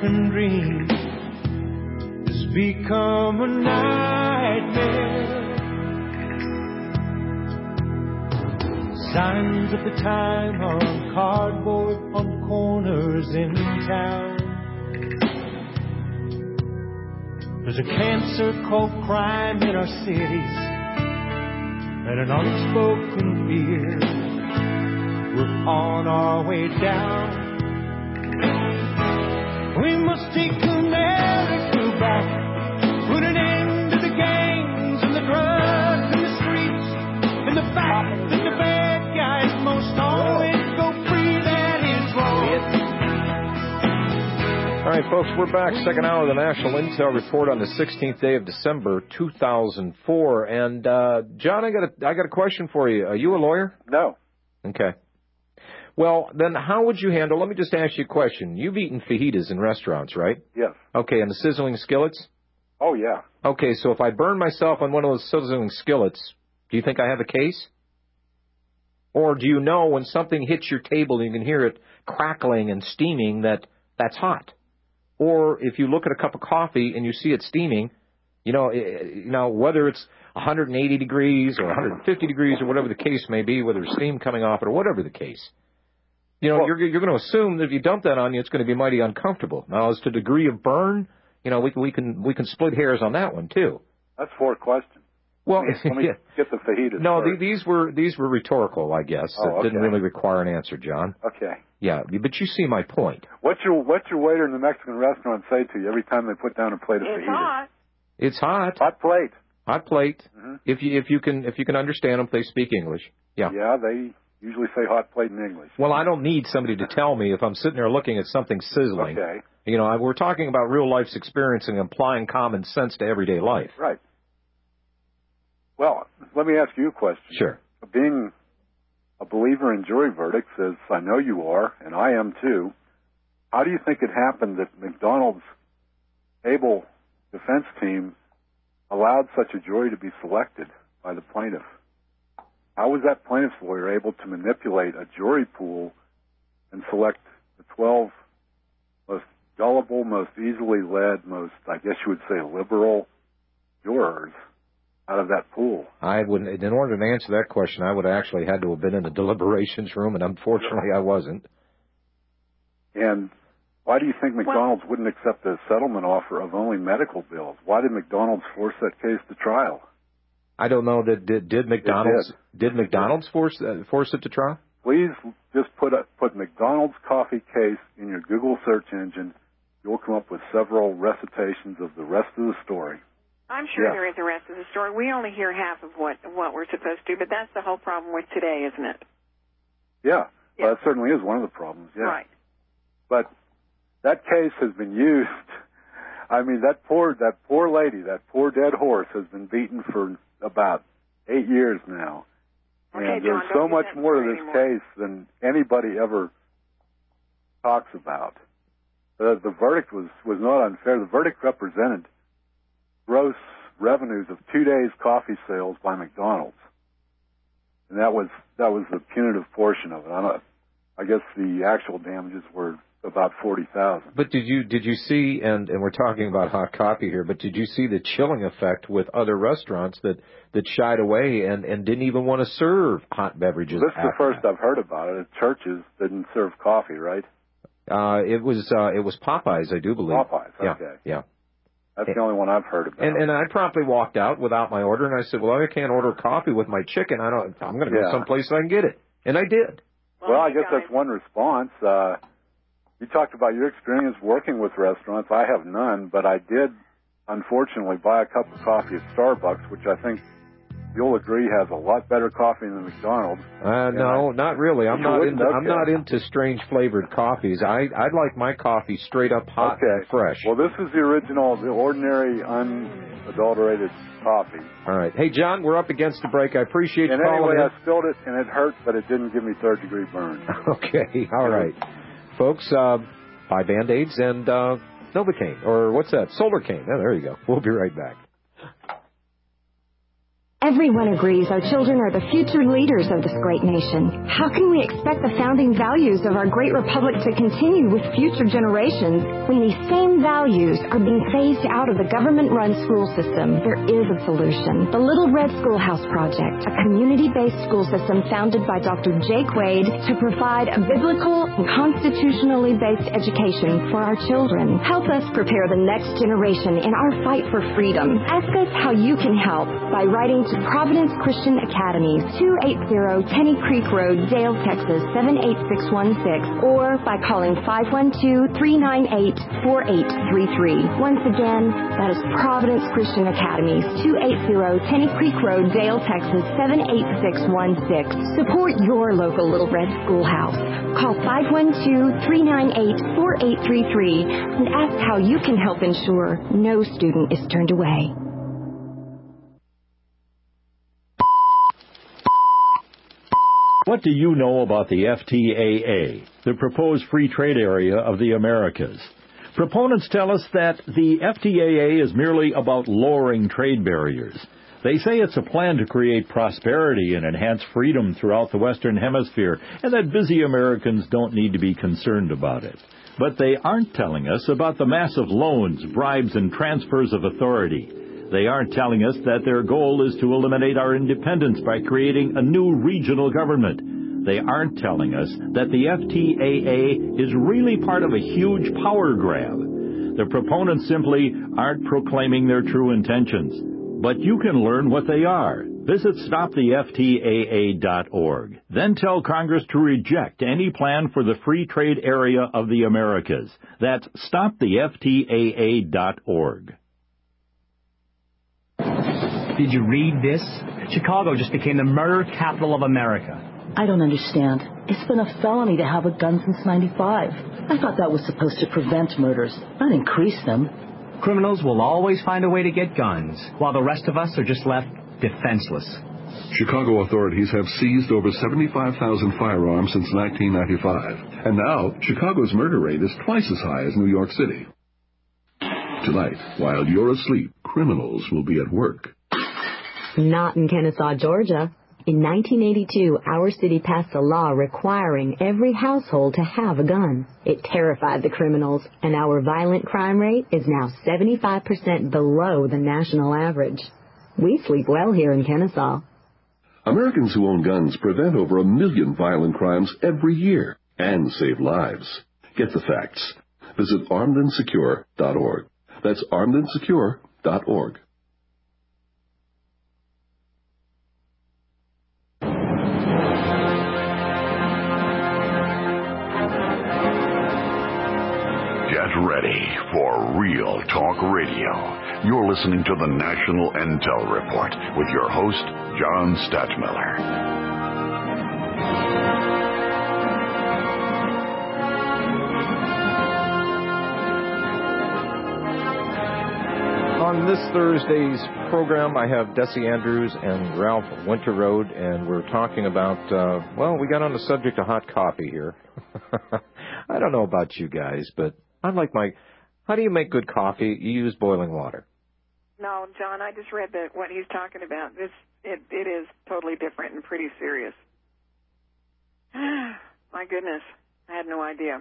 American dream has become a nightmare. Signs of the time are on cardboard on corners in town. There's a cancer called crime in our cities and an unspoken fear. We're on our way down. We must take America back. Put an end to the gangs and the drugs and the streets and the fact that the bad guys most always go free. That is wrong. All right, folks, we're back. Second hour of the National Intel Report on the 16th day of December, 2004. And, John, I got a question for you. Are you a lawyer? No. Okay. Well, then how would you handle, let me just ask you a question. You've eaten fajitas in restaurants, right? Yes. Okay, and the sizzling skillets? Oh, yeah. Okay, so if I burn myself on one of those sizzling skillets, do you think I have a case? Or do you know when something hits your table and you can hear it crackling and steaming that's hot? Or if you look at a cup of coffee and you see it steaming, you know whether it's 180 degrees or 150 degrees or whatever the case may be, whether there's steam coming off it or whatever the case, you're going to assume that if you dump that on you, it's going to be mighty uncomfortable. Now, as to degree of burn, we can split hairs on that one too. That's 4 questions. Well, let me get the fajitas. No, first. these were rhetorical, I guess. Oh, okay. Didn't really require an answer, John. Okay. Yeah, but you see my point. What's your waiter in the Mexican restaurant say to you every time they put down a plate of fajitas? It's hot. It's hot. Hot plate. Hot plate. Mm-hmm. If you can understand them, if they speak English. Yeah. Yeah, they usually say hot plate in English. Well, I don't need somebody to tell me if I'm sitting there looking at something sizzling. Okay. We're talking about real life's experience and applying common sense to everyday life. Right. Well, let me ask you a question. Sure. Being a believer in jury verdicts, as I know you are, and I am too, how do you think it happened that McDonald's able defense team allowed such a jury to be selected by the plaintiff? How was that plaintiff's lawyer able to manipulate a jury pool and select the 12 most gullible, most easily led, most, I guess you would say, liberal jurors out of that pool? In order to answer that question, I would have actually had to have been in the deliberations room, and unfortunately I wasn't. And why do you think McDonald's wouldn't accept a settlement offer of only medical bills? Why did McDonald's force that case to trial? I don't know that did McDonald's force it to trial? Please just put McDonald's coffee case in your Google search engine. You'll come up with several recitations of the rest of the story. I'm sure there is the rest of the story. We only hear half of what we're supposed to, but that's the whole problem with today, isn't it? Yeah. Well, that certainly is one of the problems, yeah. Right. But that case has been used. I mean, that poor lady, that poor dead horse has been beaten for about 8 years now. Okay, and John, there's so much more to this case than anybody ever talks about. The verdict was not unfair. The verdict represented gross revenues of 2 days' coffee sales by McDonald's, and that was the punitive portion of it. I guess the actual damages were about $40,000. But did you see? And we're talking about hot coffee here. But did you see the chilling effect with other restaurants that shied away and didn't even want to serve hot beverages? This is the first I've heard about it. Churches didn't serve coffee, right? It was Popeyes, I do believe. Popeyes, okay. Yeah. That's the only one I've heard about. And I promptly walked out without my order, and I said, well, I can't order coffee with my chicken. I'm going to go someplace I can get it. And I did. Well, I guess that's one response. You talked about your experience working with restaurants. I have none, but I did, unfortunately, buy a cup of coffee at Starbucks, which I think you'll agree has a lot better coffee than McDonald's. No, not really. I'm not into strange flavored coffees. I'd like my coffee straight up hot and fresh. Well, this is the ordinary, unadulterated coffee. All right. Hey, John, we're up against the break. I appreciate you calling anyway, in. I spilled it, and it hurt, but it didn't give me third-degree burn. Okay. All right. Folks, buy Band-Aids and Novocaine. Or what's that? Solar Cane. Oh, there you go. We'll be right back. Everyone agrees our children are the future leaders of this great nation. How can we expect the founding values of our great republic to continue with future generations when these same values are being phased out of the government-run school system? There is a solution. The Little Red Schoolhouse Project, a community-based school system founded by Dr. Jake Wade to provide a biblical and constitutionally based education for our children. Help us prepare the next generation in our fight for freedom. Ask us how you can help by writing to Providence Christian Academy, 280 Tenny Creek Road, Dale, Texas, 78616, or by calling 512-398-4833. Once again, that is Providence Christian Academy, 280 Tenny Creek Road, Dale, Texas, 78616. Support your local Little Red Schoolhouse. Call 512-398-4833 and ask how you can help ensure no student is turned away. What do you know about the FTAA, the proposed free trade area of the Americas? Proponents tell us that the FTAA is merely about lowering trade barriers. They say it's a plan to create prosperity and enhance freedom throughout the Western Hemisphere, and that busy Americans don't need to be concerned about it. But they aren't telling us about the massive loans, bribes, and transfers of authority. They aren't telling us that their goal is to eliminate our independence by creating a new regional government. They aren't telling us that the FTAA is really part of a huge power grab. The proponents simply aren't proclaiming their true intentions. But you can learn what they are. Visit stoptheftaa.org. Then tell Congress to reject any plan for the free trade area of the Americas. That's stoptheftaa.org. Did you read this? Chicago just became the murder capital of America. I don't understand. It's been a felony to have a gun since '95. I thought that was supposed to prevent murders, not increase them. Criminals will always find a way to get guns, while the rest of us are just left defenseless. Chicago authorities have seized over 75,000 firearms since 1995. And now, Chicago's murder rate is twice as high as New York City. Tonight, while you're asleep, criminals will be at work. Not in Kennesaw, Georgia. In 1982, our city passed a law requiring every household to have a gun. It terrified the criminals, and our violent crime rate is now 75% below the national average. We sleep well here in Kennesaw. Americans who own guns prevent over 1 million violent crimes every year and save lives. Get the facts. Visit armedandsecure.org. That's armedandsecure.org. Get ready for Real Talk Radio. You're listening to the National Intel Report with your host, John Stadtmiller. On this Thursday's program, I have Desi Andrews and Ralph Winterroad, and we're talking about, we got on the subject of hot coffee here. I don't know about you guys, but I like how do you make good coffee? You use boiling water. No, John, I just read what he's talking about. It is totally different and pretty serious. My goodness, I had no idea.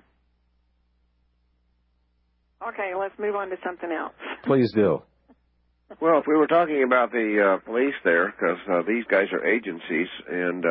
Okay, let's move on to something else. Please do. Well, if we were talking about the police there, because these guys are agencies, and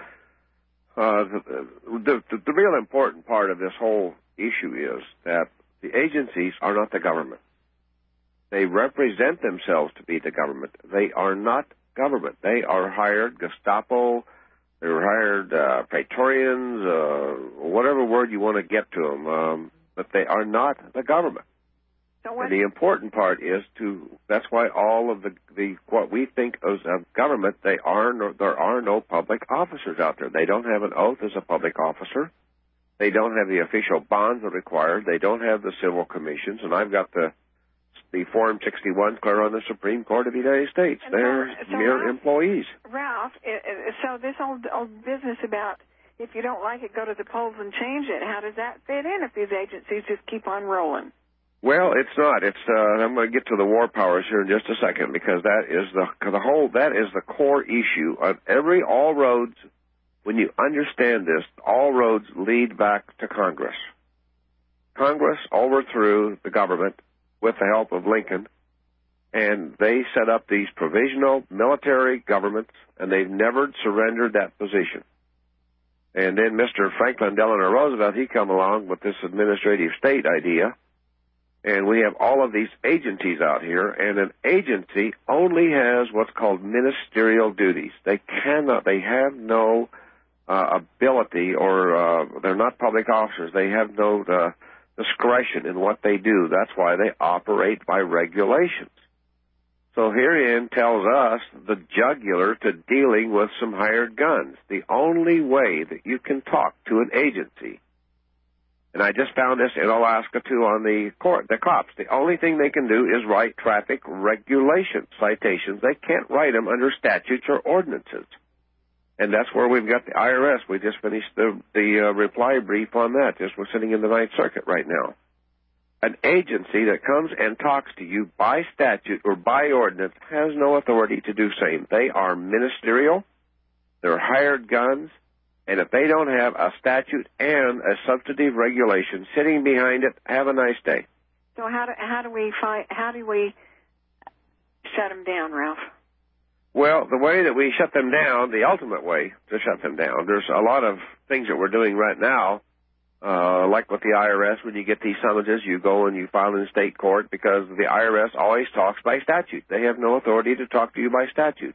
the real important part of this whole issue is that the agencies are not the government. They represent themselves to be the government. They are not government. They are hired Gestapo, they're hired Praetorians, whatever word you want to get to them, but they are not the government. And the important part is that's why all of the what we think of government, there are no public officers out there. They don't have an oath as a public officer. They don't have the official bonds that are required. They don't have the civil commissions. And I've got the Form 61 clear on the Supreme Court of the United States. They're mere employees. Ralph, so this old business about if you don't like it, go to the polls and change it, how does that fit in if these agencies just keep on rolling? Well, it's not. It's I'm going to get to the war powers here in just a second, because that is the core issue of all roads. When you understand this, all roads lead back to Congress. Congress overthrew the government with the help of Lincoln, and they set up these provisional military governments, and they've never surrendered that position. And then Mr. Franklin Delano Roosevelt, he come along with this administrative state idea, and we have all of these agencies out here, and an agency only has what's called ministerial duties. They have no ability, or they're not public officers. They have no discretion in what they do. That's why they operate by regulations. So herein tells us the jugular to dealing with some hired guns. The only way that you can talk to an agency, and I just found this in Alaska too on the cops, the only thing they can do is write traffic regulation citations. They can't write them under statutes or ordinances. And that's where we've got the IRS. We just finished the reply brief on that. We're sitting in the Ninth Circuit right now. An agency that comes and talks to you by statute or by ordinance has no authority to do same. They are ministerial. They're hired guns. And if they don't have a statute and a substantive regulation sitting behind it, have a nice day. So how do we shut them down, Ralph? Well, the way that we shut them down, the ultimate way to shut them down, there's a lot of things that we're doing right now, like with the IRS. When you get these summonses, you go and you file in state court, because the IRS always talks by statute. They have no authority to talk to you by statute.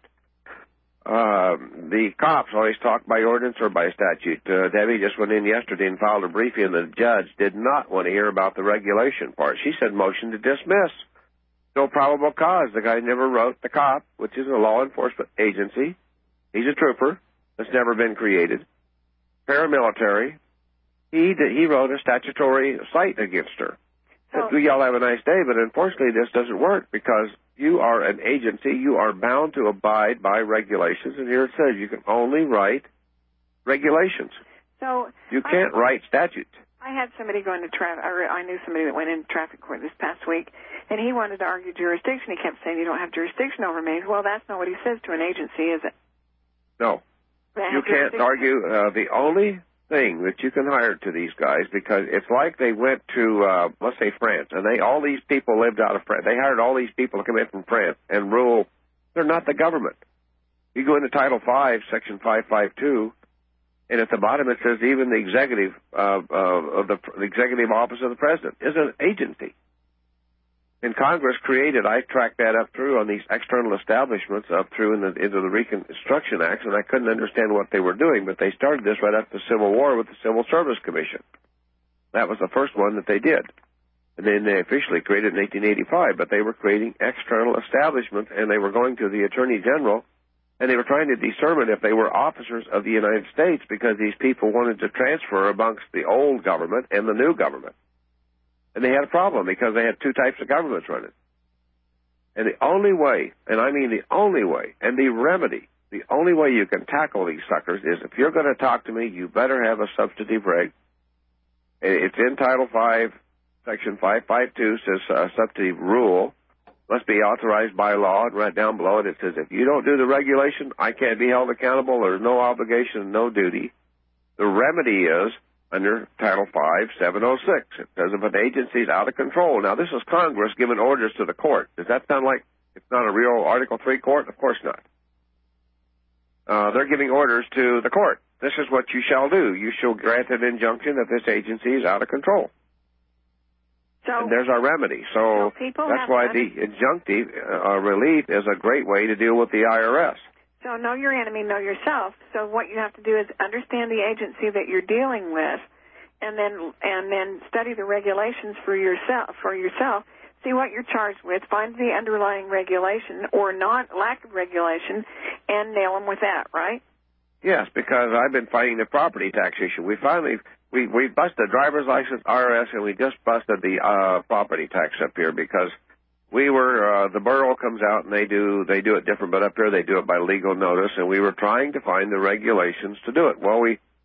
The cops always talk by ordinance or by statute. Debbie just went in yesterday and filed a briefing, and the judge did not want to hear about the regulation part. She said motion to dismiss. No probable cause. The guy never wrote the cop, which is a law enforcement agency. He's a trooper that's never been created. Paramilitary. He wrote a statutory cite against her. So, y'all have a nice day, but unfortunately this doesn't work, because you are an agency. You are bound to abide by regulations, and here it says you can only write regulations. So you can't write statutes. I had somebody go into I knew somebody that went into traffic court this past week, and he wanted to argue jurisdiction. He kept saying, you don't have jurisdiction over me. Well, that's not what he says to an agency, is it? No. You can't argue. The only thing that you can hire to these guys, because it's like they went to, let's say, France, and all these people lived out of France. They hired all these people to come in from France and rule. They're not the government. You go into Title V, Section 552, and at the bottom it says even the executive the executive office of the president is an agency. And Congress created, I tracked that up through on these external establishments up through into the Reconstruction Acts, and I couldn't understand what they were doing, but they started this right after the Civil War with the Civil Service Commission. That was the first one that they did. And then they officially created in 1885, but they were creating external establishments, and they were going to the Attorney General, and they were trying to determine if they were officers of the United States, because these people wanted to transfer amongst the old government and the new government. And they had a problem, because they had two types of governments running. And the only way, and I mean the only way, and the remedy, the only way you can tackle these suckers is, if you're going to talk to me, you better have a substantive reg. It's in Title V, Section 552, says substantive rule must be authorized by law, and right down below it says, if you don't do the regulation, I can't be held accountable. There's no obligation, no duty. The remedy is under Title V, 706. It says if an agency is out of control. Now, this is Congress giving orders to the court. Does that sound like it's not a real Article III court? Of course not. They're giving orders to the court. This is what you shall do. You shall grant an injunction that this agency is out of control. And there's our remedy. So that's why the injunctive relief is a great way to deal with the IRS. So know your enemy, know yourself. So what you have to do is understand the agency that you're dealing with, and then study the regulations for yourself. See what you're charged with, find the underlying regulation or lack of regulation, and nail them with that, right? Yes, because I've been fighting the property tax issue. We finally we busted driver's license, IRS, and we just busted the property tax up here, because we were, the borough comes out and they do it different, but up here they do it by legal notice, and we were trying to find the regulations to do it. Well, we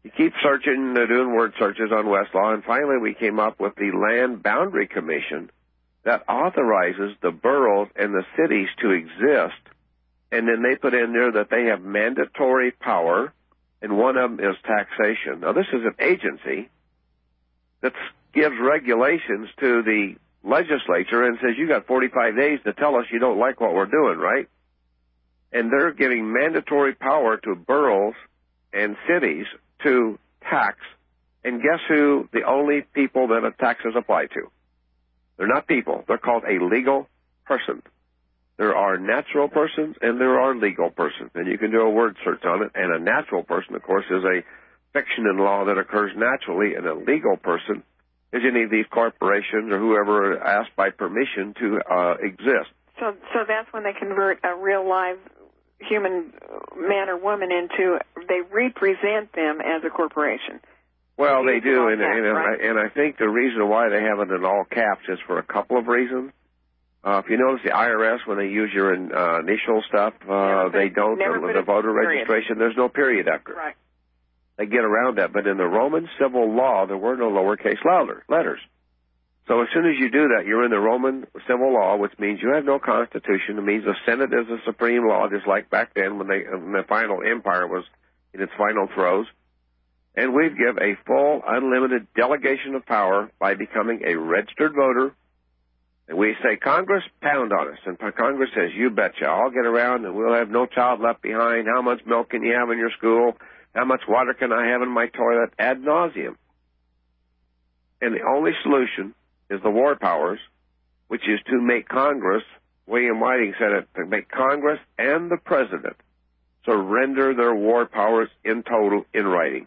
You keep searching, doing word searches on Westlaw, and finally we came up with the Land Boundary Commission that authorizes the boroughs and the cities to exist, and then they put in there that they have mandatory power, and one of them is taxation. Now, this is an agency that gives regulations to the legislature and says, you got 45 days to tell us you don't like what we're doing, right? And they're giving mandatory power to boroughs and cities to tax. And guess who the only people that taxes apply to? They're not people. They're called a legal person. There are natural persons and there are legal persons. And you can do a word search on it. And a natural person, of course, is a fiction in law that occurs naturally. And a legal person is any of these corporations or whoever asked by permission to exist. So that's when they convert a real live human man or woman into, they represent them as a corporation. Well, they do, and I think the reason why they have it in all caps is for a couple of reasons. If you notice the IRS, when they use your initial stuff, they don't. The voter registration, there's no period after. Right. They get around that. But in the Roman civil law, there were no lowercase letters. So as soon as you do that, you're in the Roman civil law, which means you have no constitution. It means the Senate is the supreme law, just like back then when the final empire was in its final throes. And we give a full, unlimited delegation of power by becoming a registered voter. And we say, Congress, pound on us. And Congress says, you betcha. I'll get around and we'll have no child left behind. How much milk can you have in your school? How much water can I have in my toilet? Ad nauseum. And the only solution is the war powers, which is to make Congress, William Whiting said it, to make Congress and the President surrender their war powers in total in writing.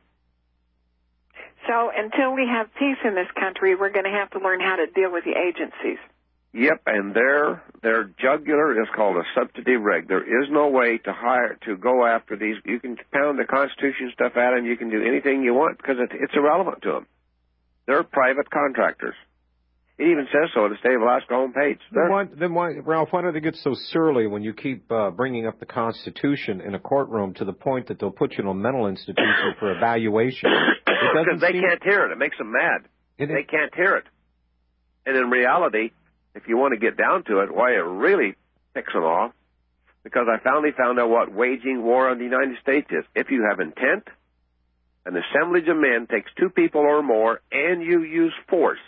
So until we have peace in this country, we're going to have to learn how to deal with the agencies. Yep, and their jugular is called a substantive reg. There is no way to go after these. You can pound the Constitution stuff at them. You can do anything you want because it's irrelevant to them. They're private contractors. It even says so on the State of Alaska homepage. Then why, Ralph, why do they get so surly when you keep bringing up the Constitution in a courtroom to the point that they'll put you in a mental institution for evaluation? Because they can't hear it. It makes them mad. They can't hear it. And in reality, if you want to get down to it, why it really ticks them off, because I finally found out what waging war on the United States is. If you have intent, an assemblage of men takes 2 people or more, and you use force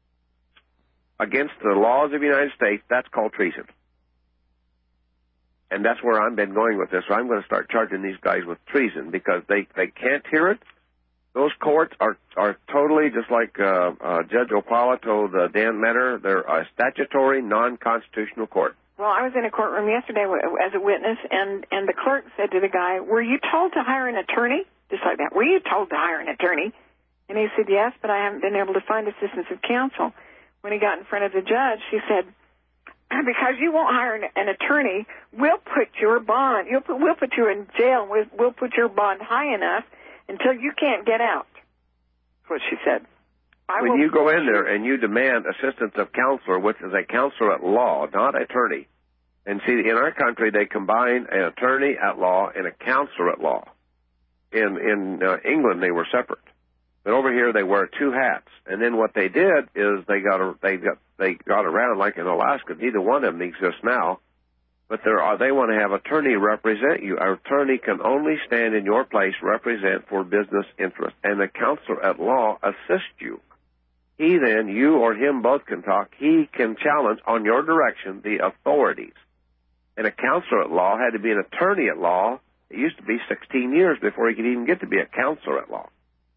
against the laws of the United States, that's called treason. And that's where I've been going with this. So I'm going to start charging these guys with treason because they can't hear it. Those courts are totally, just like Judge Opala told Dan Metter, they're a statutory, non-constitutional court. Well, I was in a courtroom yesterday as a witness, and the clerk said to the guy, were you told to hire an attorney? Just like that. Were you told to hire an attorney? And he said, yes, but I haven't been able to find assistance of counsel. When he got in front of the judge, she said, because you won't hire an attorney, we'll put your bond, we'll put you in jail, we'll put your bond high enough until you can't get out. That's what she said. When you go in there and you demand assistance of counselor, which is a counselor at law, not attorney. And see, in our country, they combine an attorney at law and a counselor at law. In England, they were separate. But over here, they wear 2 hats. And then what they did is they got around, like in Alaska. Neither one of them exists now. But they want to have attorney represent you. Our attorney can only stand in your place, represent for business interest. And the counselor at law assists you. He then, you or him both can talk. He can challenge on your direction the authorities. And a counselor at law had to be an attorney at law. It used to be 16 years before he could even get to be a counselor at law.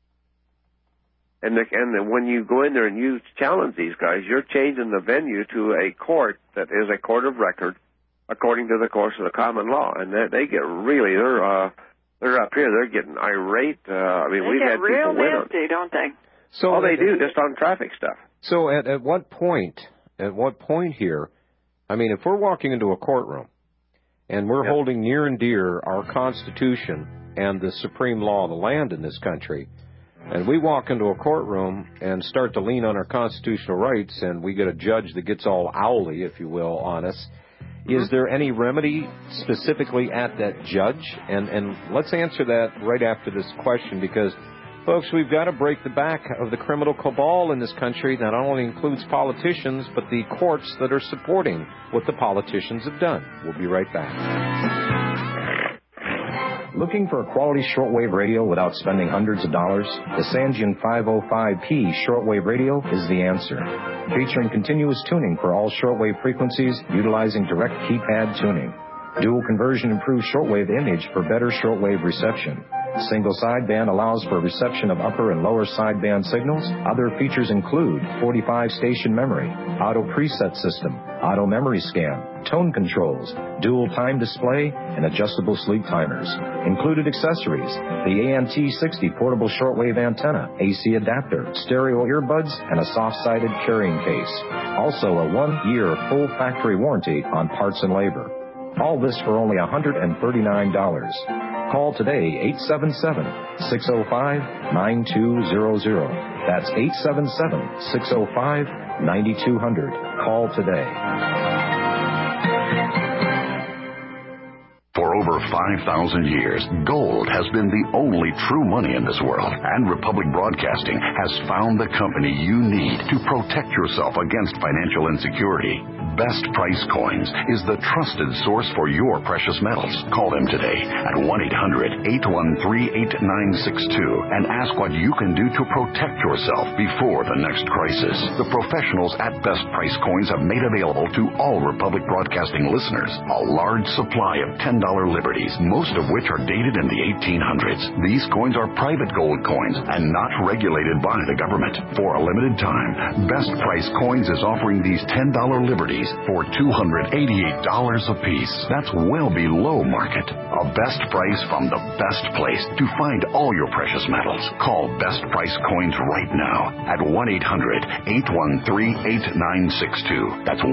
And when you go in there and you challenge these guys, you're changing the venue to a court that is a court of record according to the course of the common law. And they get really, they're up here, they're getting irate. We've had people win on nasty, don't they? So they do, just on traffic stuff. So at what point here, if we're walking into a courtroom and we're holding near and dear our Constitution and the supreme law of the land in this country, and we walk into a courtroom and start to lean on our constitutional rights, and we get a judge that gets all owly, if you will, on us, is there any remedy specifically at that judge? And let's answer that right after this question, because Folks, we've got to break the back of the criminal cabal in this country that not only includes politicians, but the courts that are supporting what the politicians have done. We'll be right back. Looking for a quality shortwave radio without spending hundreds of dollars? The Sangean 505P shortwave radio is the answer. Featuring continuous tuning for all shortwave frequencies, utilizing direct keypad tuning. Dual conversion improves shortwave image for better shortwave reception. Single sideband allows for reception of upper and lower sideband signals. Other features include 45-station memory, auto preset system, auto memory scan, tone controls, dual time display, and adjustable sleep timers. Included accessories, the ANT60 portable shortwave antenna, AC adapter, stereo earbuds, and a soft-sided carrying case. Also a 1-year full factory warranty on parts and labor. All this for only $139. Call today, 877-605-9200. That's 877-605-9200. Call today. For over 5,000 years, gold has been the only true money in this world, and Republic Broadcasting has found the company you need to protect yourself against financial insecurity. Best Price Coins is the trusted source for your precious metals. Call them today at 1-800-813-8962 and ask what you can do to protect yourself before the next crisis. The professionals at Best Price Coins have made available to all Republic Broadcasting listeners a large supply of $10 liberties, most of which are dated in the 1800s. These coins are private gold coins and not regulated by the government. For a limited time, Best Price Coins is offering these $10 liberties for $288 apiece. That's well below market. A best price from the best place to find all your precious metals. Call Best Price Coins right now at 1-800-813-8962. That's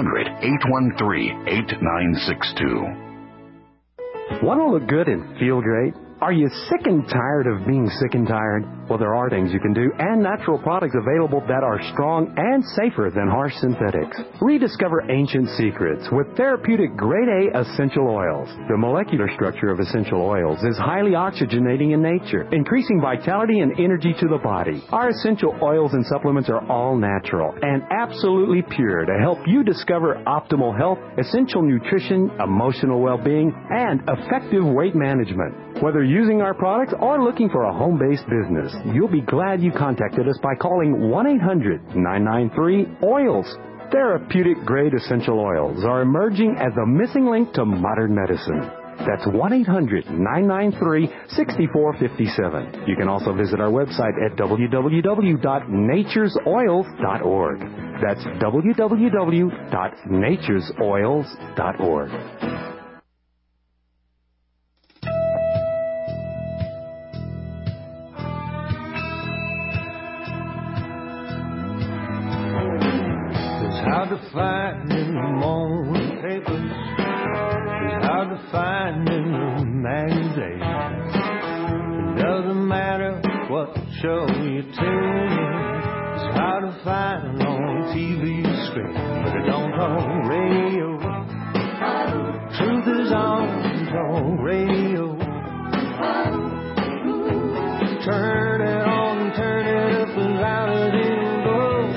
1-800-813-8962. Want to look good and feel great? Are you sick and tired of being sick and tired? Well, there are things you can do and natural products available that are strong and safer than harsh synthetics. Rediscover ancient secrets with therapeutic grade A essential oils. The molecular structure of essential oils is highly oxygenating in nature, increasing vitality and energy to the body. Our essential oils and supplements are all natural and absolutely pure to help you discover optimal health, essential nutrition, emotional well-being, and effective weight management. Whether using our products or looking for a home-based business, you'll be glad you contacted us by calling 1-800-993-OILS. Therapeutic-grade essential oils are emerging as the missing link to modern medicine. That's 1-800-993-6457. You can also visit our website at www.naturesoils.org. That's www.naturesoils.org. Hard to find in the morning papers, it's hard to find in the magazines. It doesn't matter what show you tune in, it's hard to find on TV screen, but it don't on radio. Truth is on radio. Turn it on, turn it up as loud as it goes.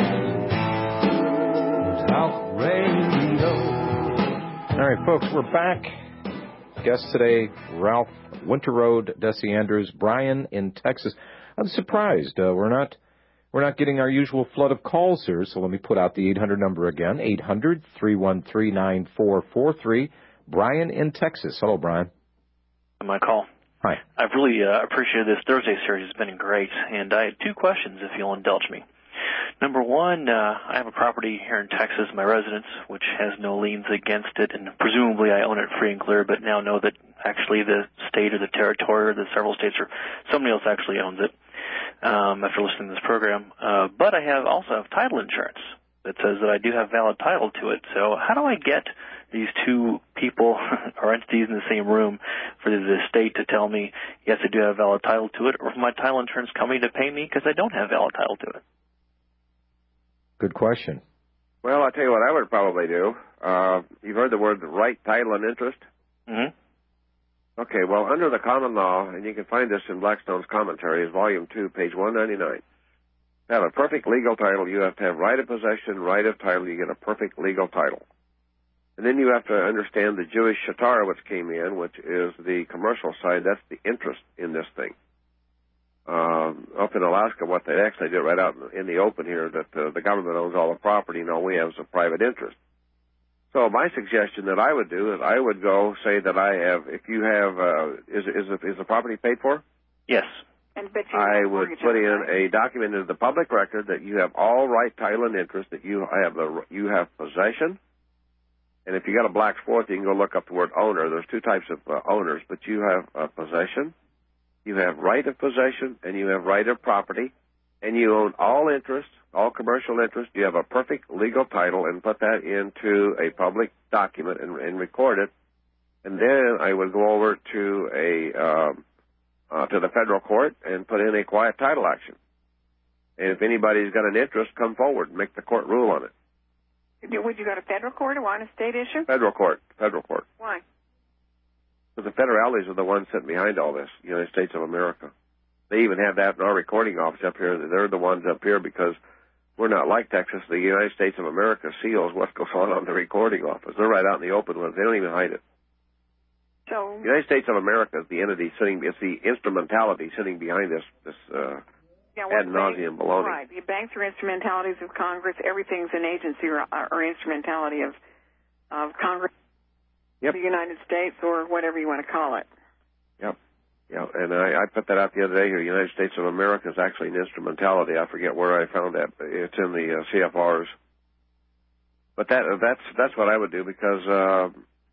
All right, folks, we're back. Guest today, Ralph Winterrode, Desi Andrews, Brian in Texas. I'm surprised we're not getting our usual flood of calls here. So let me put out the 800 number again: 800-313-9443. Brian in Texas. Hello, Brian. My call. Hi. I've really appreciated this Thursday series. It's been great, and I had two questions, if you'll indulge me. Number one, I have a property here in Texas, my residence, which has no liens against it, and presumably I own it free and clear, but now know that actually the state or the territory or the several states or somebody else actually owns it after listening to this program. But I also have title insurance that says that I do have valid title to it. So how do I get these two people or entities in the same room for the state to tell me, yes, I do have valid title to it, or for my title insurance company to pay me because I don't have valid title to it? Good question. Well, I'll tell you what I would probably do. You've heard the word right title and interest? Mm-hmm. Okay, well, under the common law, and you can find this in Blackstone's commentaries, Volume 2, page 199, to have a perfect legal title, you have to have right of possession, right of title, you get a perfect legal title. And then you have to understand the Jewish shatar, which came in, which is the commercial side. That's the interest in this thing. Up in Alaska, what they actually do right out in the open here, that the government owns all the property, and all we have is a private interest. So my suggestion that I would do is I would go say that I have, if you have, is the property paid for? Yes. I would put in a document into the public record that you have all right, title, and interest, that you have possession. And if you got a Black's Fourth, you can go look up the word owner. There's two types of owners, but you have possession, you have right of possession, and you have right of property, and you own all interest, all commercial interest. You have a perfect legal title, and put that into a public document and record it. And then I would go over to to the federal court and put in a quiet title action. And if anybody's got an interest, come forward and make the court rule on it. Would you go to federal court or want a state issue? Federal court. Why? Because the federales are the ones sitting behind all this, United States of America. They even have that in our recording office up here. They're the ones up here because we're not like Texas. The United States of America seals what goes on the recording office. They're right out in the open with it. They don't even hide it. So the United States of America is the entity sitting, it's the instrumentality sitting behind this ad nauseum baloney. Right. The banks are instrumentalities of Congress. Everything's an agency or instrumentality of Congress, the United States, or whatever you want to call it. Yep. Yeah, and I put that out the other day here. The United States of America is actually an instrumentality. I forget where I found that. It's in the CFRs. But that's what I would do because,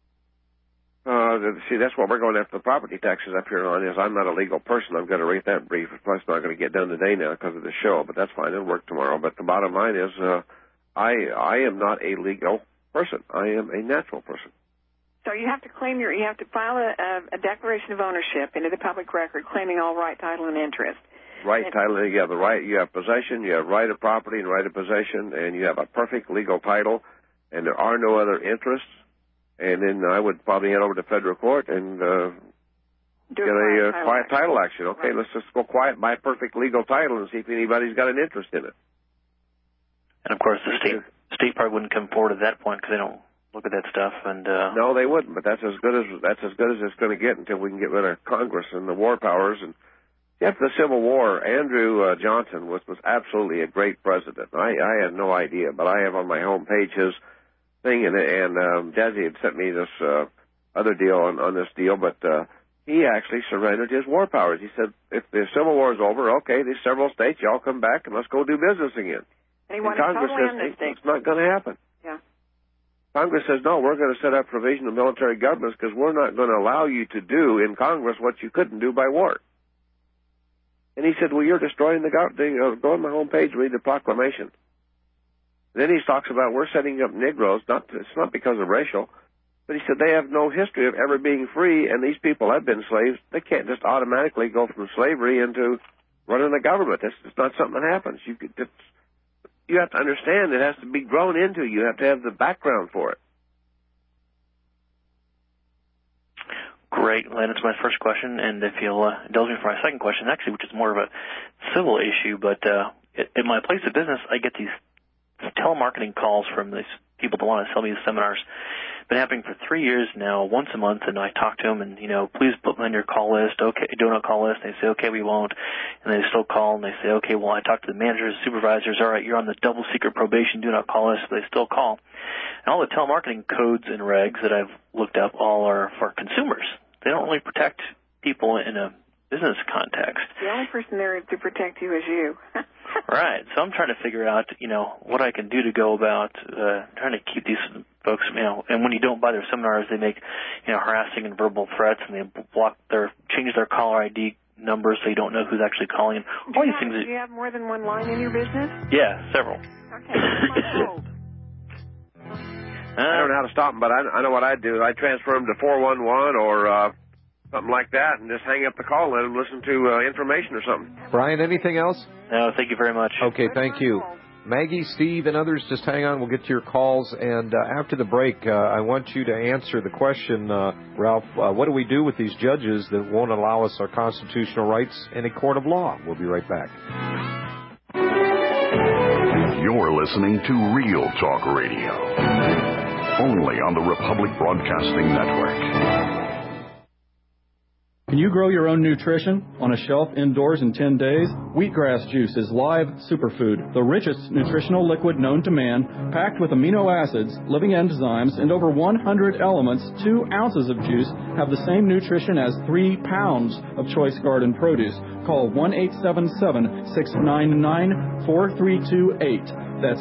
see, that's what we're going after the property taxes up here on is I'm not a legal person. I'm going to read that brief. It's not going to get done today now because of the show, but that's fine. It'll work tomorrow. But the bottom line is I am not a legal person. I am a natural person. So you have to you have to file a declaration of ownership into the public record claiming all right, title, and interest. Right, title, you have the right, you have possession, you have right of property and right of possession, and you have a perfect legal title, and there are no other interests. And then I would probably head over to federal court and get a quiet title action. Okay, let's just go quiet, buy a perfect legal title, and see if anybody's got an interest in it. And of course, the state probably wouldn't come forward at that point because they don't look at that stuff. And no, they wouldn't. But that's as good as it's going to get until we can get rid of Congress and the war powers. And after the Civil War, Andrew Johnson was absolutely a great president. I had no idea, but I have on my home page his thing, and Desi had sent me this other deal on this deal, but he actually surrendered his war powers. He said, if the Civil War is over, okay, these several states, y'all come back and let's go do business again. And Congress says, hey, it's not going to happen. Yeah. Congress says, no, we're going to set up provisional military governments because we're not going to allow you to do in Congress what you couldn't do by war. And he said, well, you're destroying the government. Go on my homepage, read the proclamation. Then he talks about we're setting up Negroes. It's not because of racial, but he said they have no history of ever being free, and these people have been slaves. They can't just automatically go from slavery into running the government. It's not something that happens. You have to understand it has to be grown into. You have to have the background for it. Great. Well, that's my first question, and if you'll indulge me for my second question, actually, which is more of a civil issue, but in my place of business, I get these telemarketing calls from these people that want to sell me the seminars. Been happening for 3 years now, once a month, and I talk to them and, please put me on your call list. Okay, do not call list. They say, okay, we won't. And they still call and they say, okay, well, I talked to the managers, supervisors. All right, you're on the double secret probation, do not call list. But they still call. And all the telemarketing codes and regs that I've looked up all are for consumers. They don't really protect people in a business context. The only person there to protect you is you. Right. So I'm trying to figure out, what I can do to go about trying to keep these folks, and when you don't buy their seminars, they make, harassing and verbal threats, and they change their caller ID numbers so you don't know who's actually calling. Do you have more than one line in your business? Yeah, several. Okay. I don't know how to stop them, but I know what I'd do. I'd transfer them to 411 or something like that and just hang up the call and let them listen to information or something. Brian, anything else? No, thank you very much. Okay, thank you. Maggie, Steve, and others, just hang on. We'll get to your calls. And after the break, I want you to answer the question, Ralph, what do we do with these judges that won't allow us our constitutional rights in a court of law? We'll be right back. You're listening to Real Talk Radio, only on the Republic Broadcasting Network. Can you grow your own nutrition on a shelf indoors in 10 days? Wheatgrass juice is live superfood, the richest nutritional liquid known to man, packed with amino acids, living enzymes, and over 100 elements. 2 ounces of juice have the same nutrition as 3 pounds of choice garden produce. Call 1-877-699-4328. That's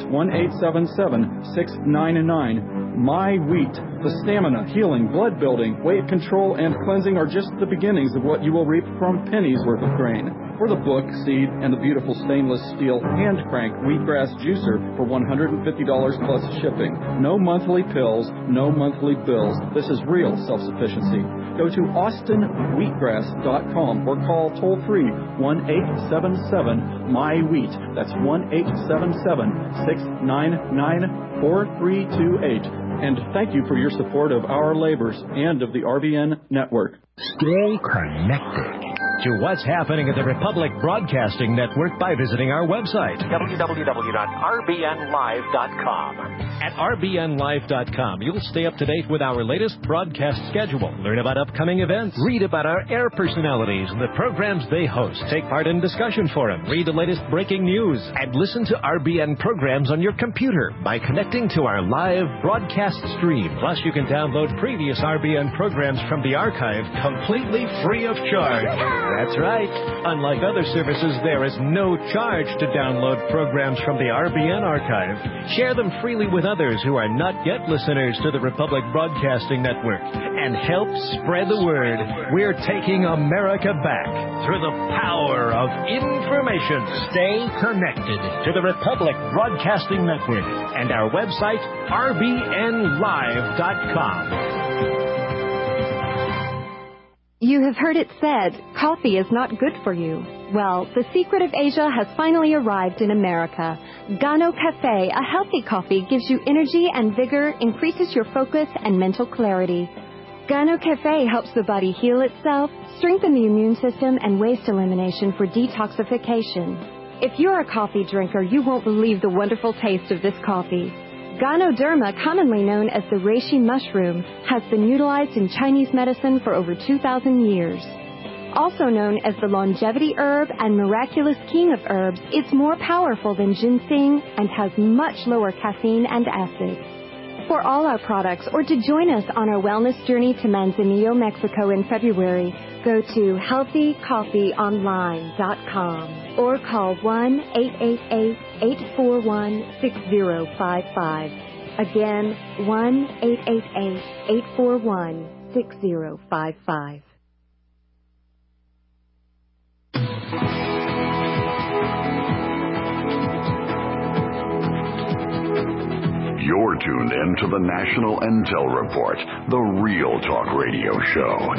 1-877-699-MY WHEAT. The stamina, healing, blood building, weight control, and cleansing are just the beginnings of what you will reap from pennies worth of grain. For the book, seed, and the beautiful stainless steel hand-crank wheatgrass juicer for $150 plus shipping. No monthly pills, no monthly bills. This is real self-sufficiency. Go to austinwheatgrass.com or call toll-free 1-877-MY-WHEAT. That's 1-877-699-4328. And thank you for your support of our labors and of the RBN network. Stay connected to what's happening at the Republic Broadcasting Network by visiting our website, www.rbnlive.com. At rbnlive.com, you'll stay up to date with our latest broadcast schedule, learn about upcoming events, read about our air personalities and the programs they host, take part in discussion forums, read the latest breaking news, and listen to RBN programs on your computer by connecting to our live broadcast stream. Plus, you can download previous RBN programs from the archive completely free of charge. That's right. Unlike other services, there is no charge to download programs from the RBN archive. Share them freely with others who are not yet listeners to the Republic Broadcasting Network and help spread the word. We're taking America back through the power of information. Stay connected to the Republic Broadcasting Network and our website, rbnlive.com. You have heard it said, coffee is not good for you. Well, the secret of Asia has finally arrived in America. Gano Cafe, a healthy coffee, gives you energy and vigor, increases your focus and mental clarity. Gano Cafe helps the body heal itself, strengthen the immune system, and waste elimination for detoxification. If you're a coffee drinker, you won't believe the wonderful taste of this coffee. Ganoderma, commonly known as the reishi mushroom, has been utilized in Chinese medicine for over 2,000 years. Also known as the longevity herb and miraculous king of herbs, it's more powerful than ginseng and has much lower caffeine and acid. For all our products or to join us on our wellness journey to Manzanillo, Mexico in February, go to healthycoffeeonline.com or call 1-888-841-6055. Again, 1-888-841-6055. You're tuned in to the National Intel Report, the Real Talk Radio Show.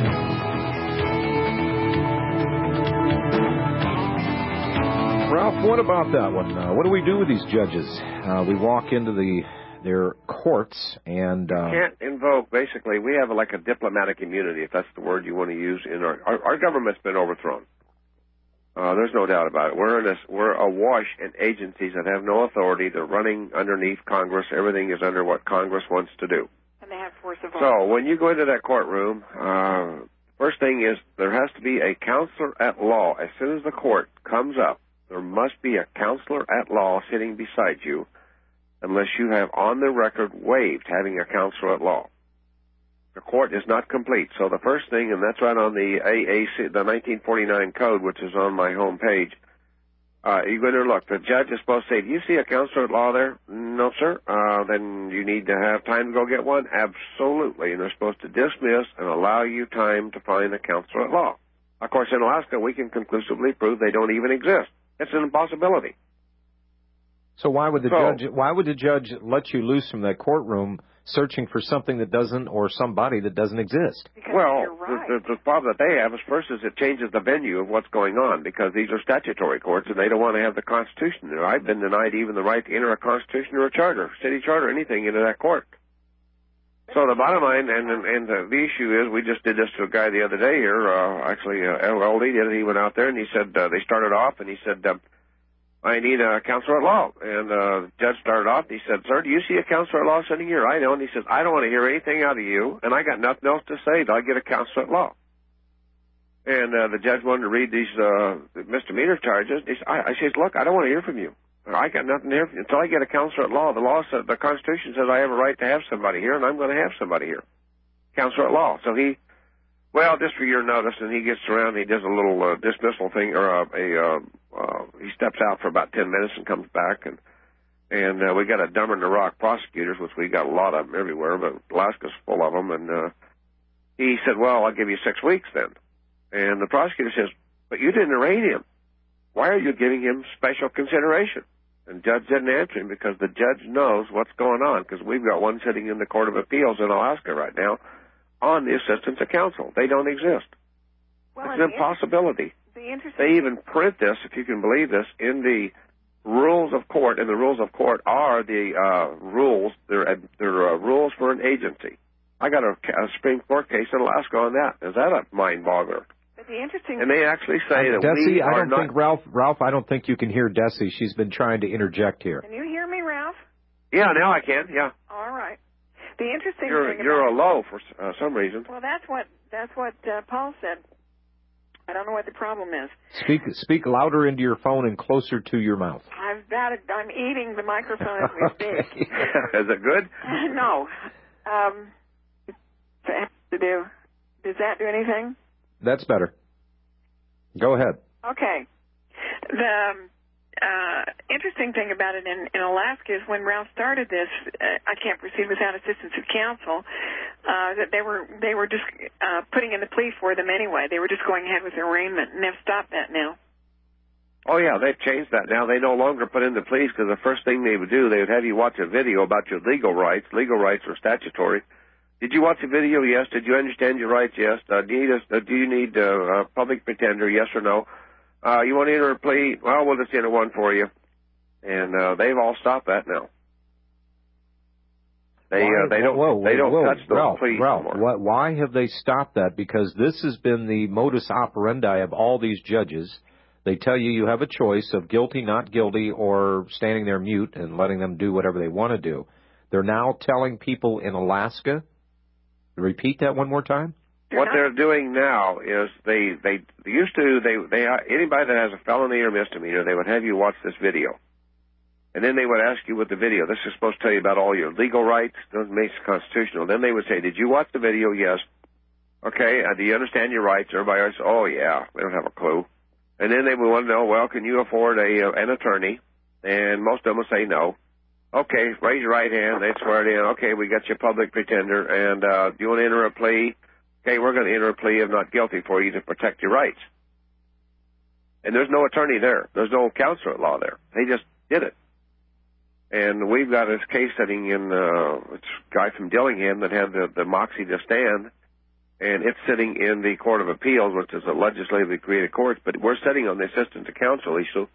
Ralph, what about that one? What do we do with these judges? We walk into their courts and... can't invoke, basically, we have like a diplomatic immunity, if that's the word you want to use. In our government's been overthrown. There's no doubt about it. We're awash in agencies that have no authority. They're running underneath Congress. Everything is under what Congress wants to do. And they have force of So when you go into that courtroom, first thing is there has to be a counselor at law. As soon as the court comes up, there must be a counselor at law sitting beside you, unless you have on the record waived having a counselor at law. The court is not complete. So the first thing, and that's right on the AAC, the 1949 code, which is on my home page, you're going to look. The judge is supposed to say, do you see a counselor at law there? No, sir. Then you need to have time to go get one? Absolutely. And they're supposed to dismiss and allow you time to find a counselor at law. Of course, in Alaska, we can conclusively prove they don't even exist. It's an impossibility. So why would the judge let you loose from that courtroom searching for something that doesn't or somebody that doesn't exist. Well, the problem that they have is first is it changes the venue of what's going on because these are statutory courts and they don't want to have the Constitution there. I've been denied even the right to enter a Constitution or a charter, city charter, anything into that court. So the bottom line, and the issue is, we just did this to a guy the other day here, LLD did it. He went out there and he said, they started off and he said, I need a counselor at law. And the judge started off and he said, sir, do you see a counselor at law sitting here? I know. And he says, I don't want to hear anything out of you, and I got nothing else to say till I get a counselor at law. And the judge wanted to read these misdemeanor charges. I says, look, I don't want to hear from you. I got nothing to hear from you. Until I get a counselor at law. The law says, the Constitution says I have a right to have somebody here, and I'm going to have somebody here. Counselor at law. So just for your notice, and he gets around, he does a little dismissal thing, or he steps out for about 10 minutes and comes back, and we got a dumber than the rock prosecutors, which we got a lot of them everywhere, but Alaska's full of them, and he said, well, I'll give you 6 weeks then. And the prosecutor says, but you didn't arraign him. Why are you giving him special consideration? And the judge didn't answer him because the judge knows what's going on, because we've got one sitting in the Court of Appeals in Alaska right now on the assistance of counsel. They don't exist. Well, it's an impossibility. They even print this, if you can believe this, in the rules of court, and the rules of court are the rules. They're rules for an agency. I got a Supreme Court case in Alaska on that. Is that a mind-boggler? But the interesting and they actually say that Desi, we I are don't not... think Ralph, I don't think you can hear Desi. She's been trying to interject here. Can you hear me, Ralph? Yeah, now I can, yeah. All right. The interesting thing you're a low for some reason. Well, that's what Paul said. I don't know what the problem is. Speak louder into your phone and closer to your mouth. I'm eating the microphone as we speak. Is it good? No. Does that do anything? That's better. Go ahead. Okay. The interesting thing about it in Alaska is when Ralph started this, I can't proceed without assistance of counsel, that they were just putting in the plea for them anyway. They were just going ahead with their arraignment, and they've stopped that now. Oh, yeah, they've changed that now. They no longer put in the pleas because the first thing they would do, they would have you watch a video about your legal rights. Legal rights are statutory. Did you watch the video? Yes. Did you understand your rights? Yes. Do you need a public pretender? Yes or no? You want to enter a plea? Well, we'll just enter one for you. And they've all stopped that now. They don't touch those pleas anymore. Why have they stopped that? Because this has been the modus operandi of all these judges. They tell you have a choice of guilty, not guilty, or standing there mute and letting them do whatever they want to do. They're now telling people in Alaska. Repeat that one more time. What they're doing now is they used to anybody that has a felony or misdemeanor, they would have you watch this video, and then they would ask you with the video. This is supposed to tell you about all your legal rights. Doesn't make it constitutional. Then they would say, "Did you watch the video?" Yes. Okay. Do you understand your rights? Everybody else, oh yeah, they don't have a clue. And then they would want to know, well, can you afford an attorney? And most of them would say no. Okay, raise your right hand. They'd swear it in. Okay, we got your public pretender. And do you want to enter a plea? Okay, we're going to enter a plea of not guilty for you to protect your rights. And there's no attorney there. There's no counselor at law there. They just did it. And we've got this case sitting in, it's a guy from Dillingham that had the moxie to stand. And it's sitting in the Court of Appeals, which is a legislatively created court. But we're sitting on the assistant to counsel issue.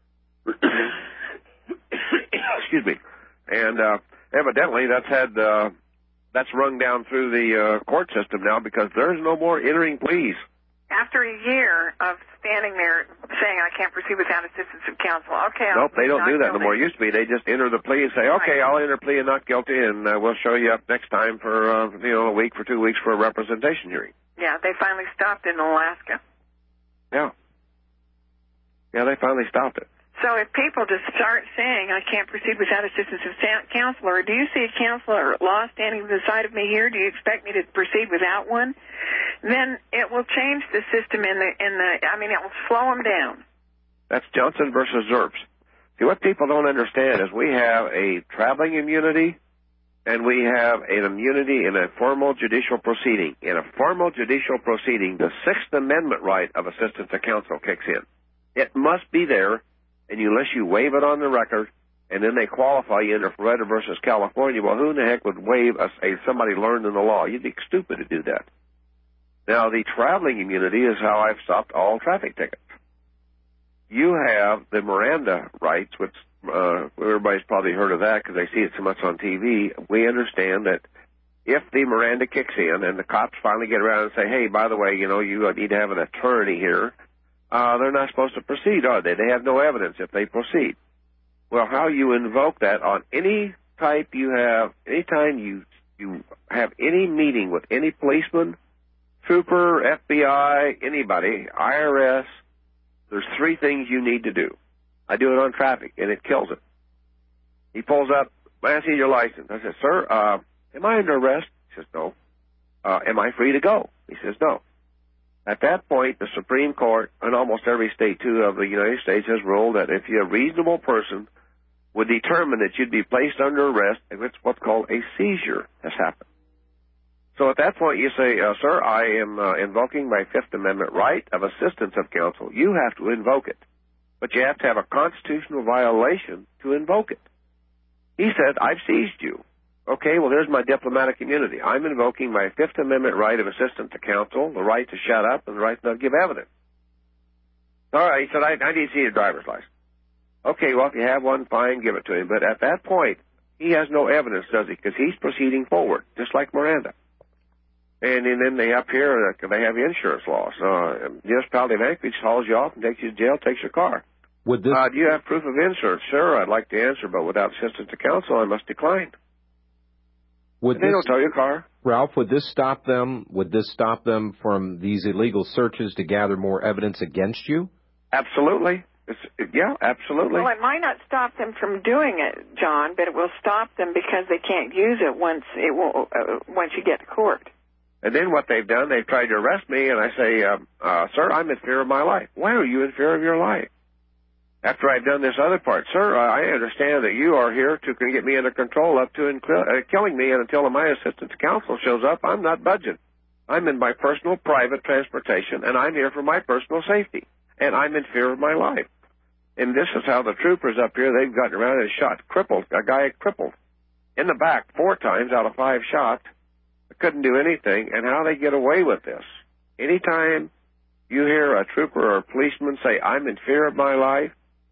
Excuse me. And evidently that's rung down through the court system now because there's no more entering pleas. After a year of standing there saying I can't proceed without assistance of counsel, okay. Nope, they don't do that no more. It used to be they just enter the plea and say, okay, I'll enter a plea of not guilty, and we'll show you up next time for a week for 2 weeks for a representation hearing. Yeah, they finally stopped in Alaska. Yeah, they finally stopped it. So if people just start saying, I can't proceed without assistance of counselor, do you see a counselor at law standing to the side of me here? Do you expect me to proceed without one? Then it will change the system it will slow them down. That's Johnson versus Zerps. See, what people don't understand is we have a traveling immunity and we have an immunity in a formal judicial proceeding. In a formal judicial proceeding, the Sixth Amendment right of assistance to counsel kicks in. It must be there. And unless you waive it on the record, and then they qualify you under Florida versus California. Well, who in the heck would waive somebody learned in the law? You'd be stupid to do that. Now, the traveling immunity is how I've stopped all traffic tickets. You have the Miranda rights, which everybody's probably heard of that because they see it so much on TV. We understand that if the Miranda kicks in and the cops finally get around and say, hey, by the way, you need to have an attorney here, they're not supposed to proceed, are they? They have no evidence if they proceed. Well, how you invoke that on any type you have, anytime you have any meeting with any policeman, trooper, FBI, anybody, IRS, there's 3 things you need to do. I do it on traffic, and it kills it. He pulls up, I see your license. I said, sir, am I under arrest? He says, no. Am I free to go? He says, no. At that point, the Supreme Court, and almost every state, too, of the United States has ruled that if you're a reasonable person would determine that you'd be placed under arrest, and it's what's called a seizure has happened. So at that point, you say, sir, I am invoking my Fifth Amendment right of assistance of counsel. You have to invoke it. But you have to have a constitutional violation to invoke it. He said, I've seized you. Okay, well, there's my diplomatic immunity. I'm invoking my Fifth Amendment right of assistance to counsel, the right to shut up, and the right to not give evidence. All right, he said, I need to see your driver's license. Okay, well, if you have one, fine, give it to him. But at that point, he has no evidence, does he? Because he's proceeding forward, just like Miranda. And then they up here, they have insurance laws. Municipality of Anchorage hauls you off and takes you to jail, takes your car. Would this... do you have proof of insurance? Sure, I'd like to answer, but without assistance to counsel, I must decline. They don't tow your car. Ralph, would this stop them? Would this stop them from these illegal searches to gather more evidence against you? Absolutely. Yeah, absolutely. Well, it might not stop them from doing it, John, but it will stop them because they can't use it once you get to court. And then what they've done, they've tried to arrest me, and I say, sir, I'm in fear of my life. Why are you in fear of your life? After I've done this other part, sir, I understand that you are here to get me under control up to killing me, and until my assistance counsel shows up, I'm not budging. I'm in my personal private transportation, and I'm here for my personal safety, and I'm in fear of my life. And this is how the troopers up here, they've gotten around and shot, a guy crippled in the back 4 times out of 5 shots, couldn't do anything, and how they get away with this. Anytime you hear a trooper or a policeman say, I'm in fear of my life,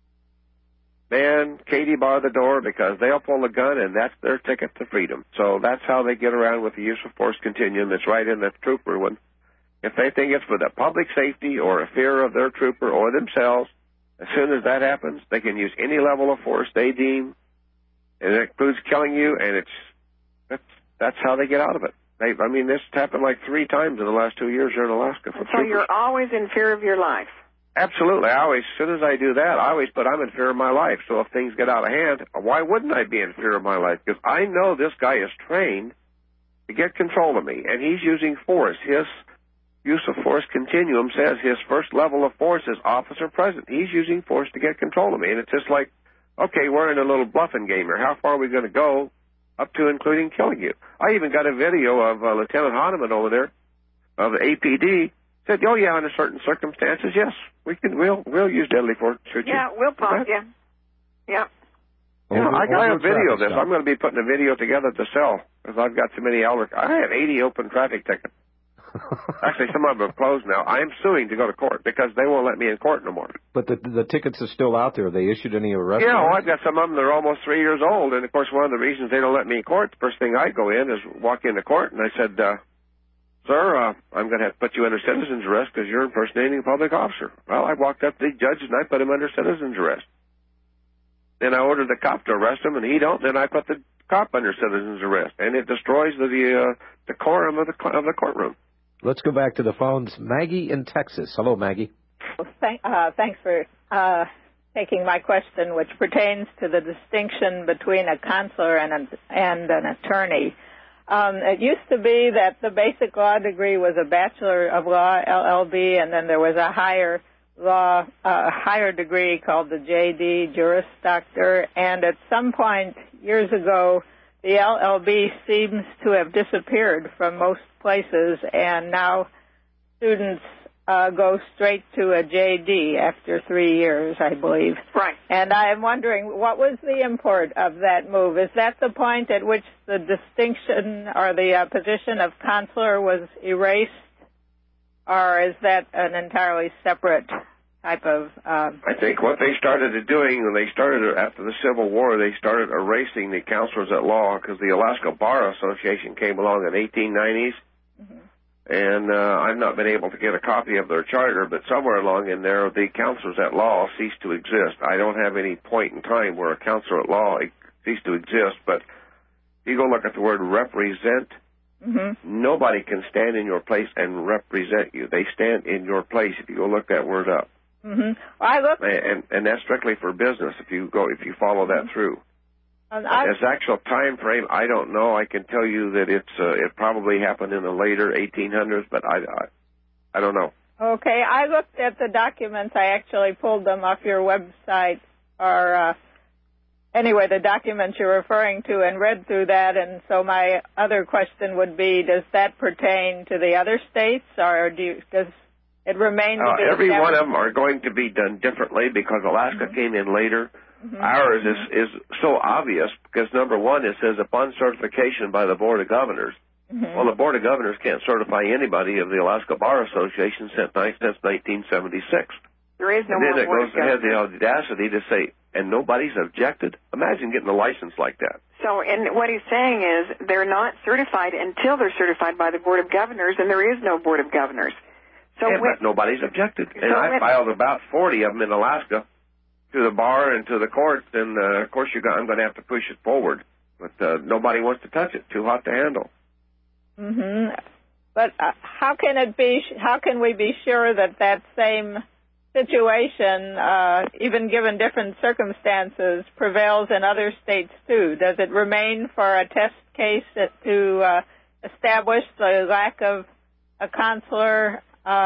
man, Katie, bar the door, because they'll pull a gun, and that's their ticket to freedom. So that's how they get around with the use of force continuum. It's right in the trooper one. If they think it's for the public safety or a fear of their trooper or themselves, as soon as that happens, they can use any level of force they deem, and it includes killing you, and that's how they get out of it. This happened like 3 times in the last 2 years here in Alaska. So you're always in fear of your life? Absolutely. As soon as I do that, I always put I'm in fear of my life. So if things get out of hand, why wouldn't I be in fear of my life? Because I know this guy is trained to get control of me, and he's using force. His use of force continuum says his first level of force is officer present. He's using force to get control of me. And it's just like, okay, we're in a little bluffing game here. How far are we going to go? Up to including killing you. I even got a video of Lieutenant Hahnemann over there of the APD. Said, oh yeah, under certain circumstances, yes, we'll use deadly force. Yeah, we'll pop you. Yeah. I got a video of this. I'm going to be putting a video together to sell because I've got too many hours. I have 80 open traffic tickets. Actually, some of them are closed now. I'm suing to go to court because they won't let me in court no more. But the tickets are still out there. They issued any arrest warrants? Yeah, I've got some of them that are almost 3 years old. And, of course, one of the reasons they don't let me in court, the first thing I go in is walk into court, and I said, sir, I'm going to have to put you under citizen's arrest because you're impersonating a public officer. Well, I walked up to the judge, and I put him under citizen's arrest. Then I ordered the cop to arrest him, and he don't. Then I put the cop under citizen's arrest. And it destroys the decorum of the courtroom. Let's go back to the phones. Maggie in Texas. Hello, Maggie. Well, thanks for taking my question, which pertains to the distinction between a counselor and an attorney. It used to be that the basic law degree was a Bachelor of Law, LLB, and then there was a higher degree called the JD, Juris Doctor, and at some point years ago, the LLB seems to have disappeared from most places, and now students go straight to a JD after 3 years, I believe. Right. And I am wondering, what was the import of that move? Is that the point at which the distinction or the position of consular was erased, or is that an entirely separate type of... I think what they started doing, when they started after the Civil War, they started erasing the counselors at law because the Alaska Bar Association came along in the 1890s. And I've not been able to get a copy of their charter, but somewhere along in there, the counselors at law ceased to exist. I don't have any point in time where a counselor at law ceased to exist, but if you go look at the word represent, nobody can stand in your place and represent you. They stand in your place if you go look that word up. I look, and that's strictly for business if you follow that through. As actual time frame, I don't know. I can tell you that it probably happened in the later 1800s, but I don't know. Okay, I looked at the documents. I actually pulled them off your website, or anyway, the documents you're referring to, and read through that. And so my other question would be: does that pertain to the other states, or does it remain? Every one of them are going to be done differently because Alaska came in later. Ours is so obvious because, number one, it says upon certification by the Board of Governors. Well, the Board of Governors can't certify anybody of the Alaska Bar Association since 1976. There is no and then more it Board goes of ahead Governors. the audacity to say, and nobody's objected? Imagine getting a license like that. So, and what he's saying is they're not certified until they're certified by the Board of Governors, and there is no Board of Governors. So but nobody's objected. And I filed about 40 of them in Alaska to the bar and to the court, and of course I'm going to have to push it forward. But nobody wants to touch it. Too hot to handle. But how can it be? How can we be sure that that same situation, even given different circumstances, prevails in other states too? Does it remain for a test case to establish the lack of a consular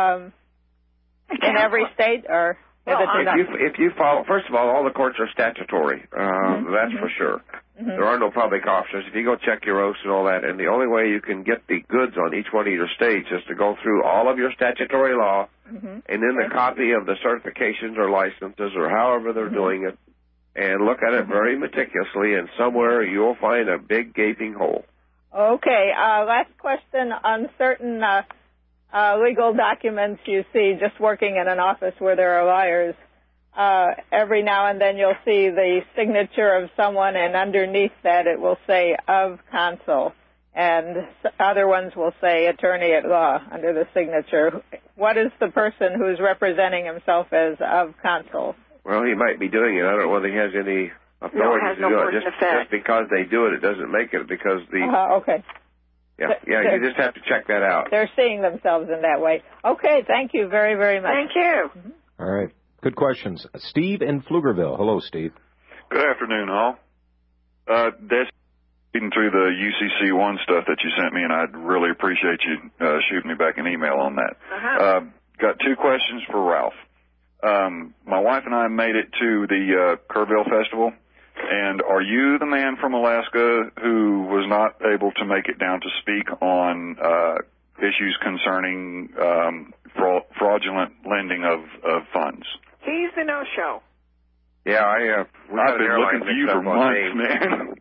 in every state, or? If you follow, first of all the courts are statutory. That's for sure. There are no public officers. If you go check your oaths and all that, and the only way you can get the goods on each one of your states is to go through all of your statutory law, and then the copy of the certifications or licenses or however they're doing it, and look at it very meticulously, and somewhere you'll find a big gaping hole. Okay. Last question on certain legal documents you see, just working in an office where there are lawyers, every now and then you'll see the signature of someone, and underneath that it will say of consul, and other ones will say attorney at law under the signature. What is the person who's representing himself as of consul? Well, he might be doing it. I don't know whether he has any authority to do it. Just because they do it, it doesn't make it, because the... okay. Yeah, you just have to check that out. They're seeing themselves in that way. Okay, thank you very, very much. Thank you. All right. Good questions. Steve in Pflugerville. Hello, Steve. Good afternoon, all. That's reading through the UCC1 stuff that you sent me, and I'd really appreciate you shooting me back an email on that. Got two questions for Ralph. My wife and I made it to the Kerrville Festival. And are you the man from Alaska who was not able to make it down to speak on issues concerning fraudulent lending of funds? He's the no-show. Yeah, I've been looking for you for months, man.